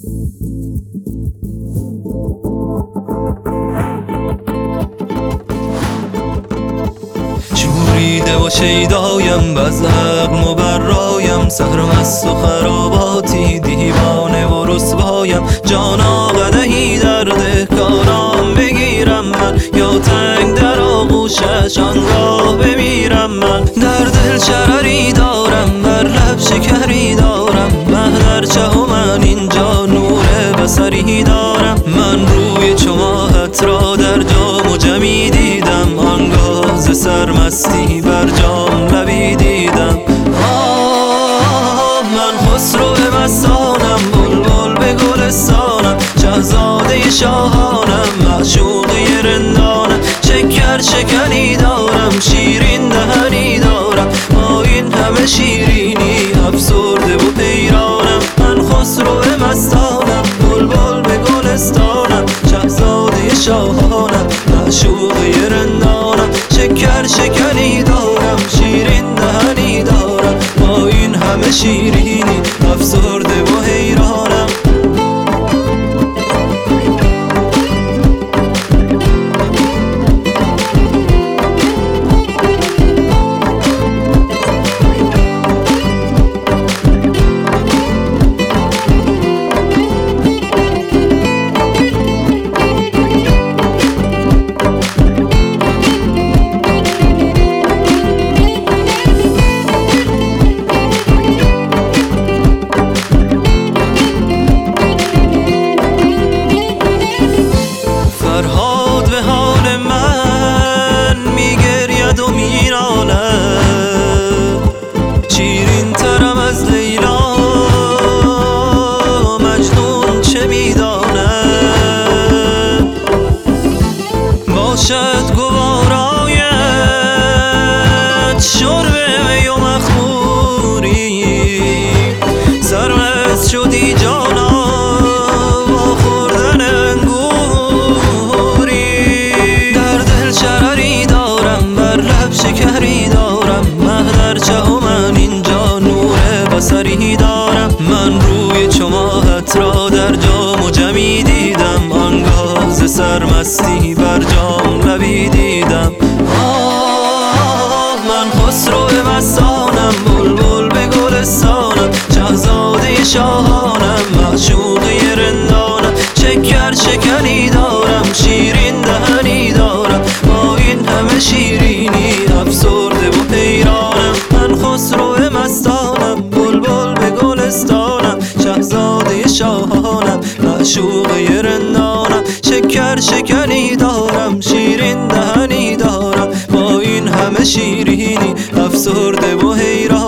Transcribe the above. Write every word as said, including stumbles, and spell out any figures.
شوریده و شیدایم بزغم و برایم، سرمست و خراباتی دیوانه و رسوایم. جانا قدحی در ده کارام بگیرم من، یا تنگ در آغوشش آنگاه بمیرم من. در دل شرری دارم، بر لب شکری دارم، مه در چه و من اینجا نور بصری دارم. من روی چو ماهت را در جام و جمی دیدم، آنگاه ز سرمستی بر جام لبی دیدم. آه من خسرو مستانم، بلبل به گلستانم، شهزاده شاهانم، معشوقه رندانم. شکر شکنی دارم، شیرین دهنی دارم، با این همه شیرینی افسرده و حیرانم. من خسرو مستانم، بلبل به گلستانم، شهزاده شاهانم، معشوقه رندانم. شکر شکنی دارم، شیرین دهنی دارم، با این همه شیرینی افسرده و حیرانم. فرهاد به حال من میگرید و میرانه، شیرین ترم از لیلا، مجنون چه میدانه. باشد گوارایت شرب می و مخموری، سرمست شدی جانا با خوردن شکری دارم، مه در چه و من اینجا نور بصری دارم. من روی چو ماهت را در جام و جمی دیدم، آنگاه ز سرمستی بر جام لبی دیدم. آه من خسرو مستانم، بلبل به گلستانم، شهزاده شاهانم، معشوقه رندانم. شکر شکنی دارم، شیرین دهنی دارم، با این همه شیرینی افسرده و حیرانم. من خسرو مستانم، بلبل به گلستانم، شهزاده شاهانم، معشوقه رندانم. شکر شکنی دارم، شیرین دهنی دارم، با این همه شیرینی افسرده و حیرانم.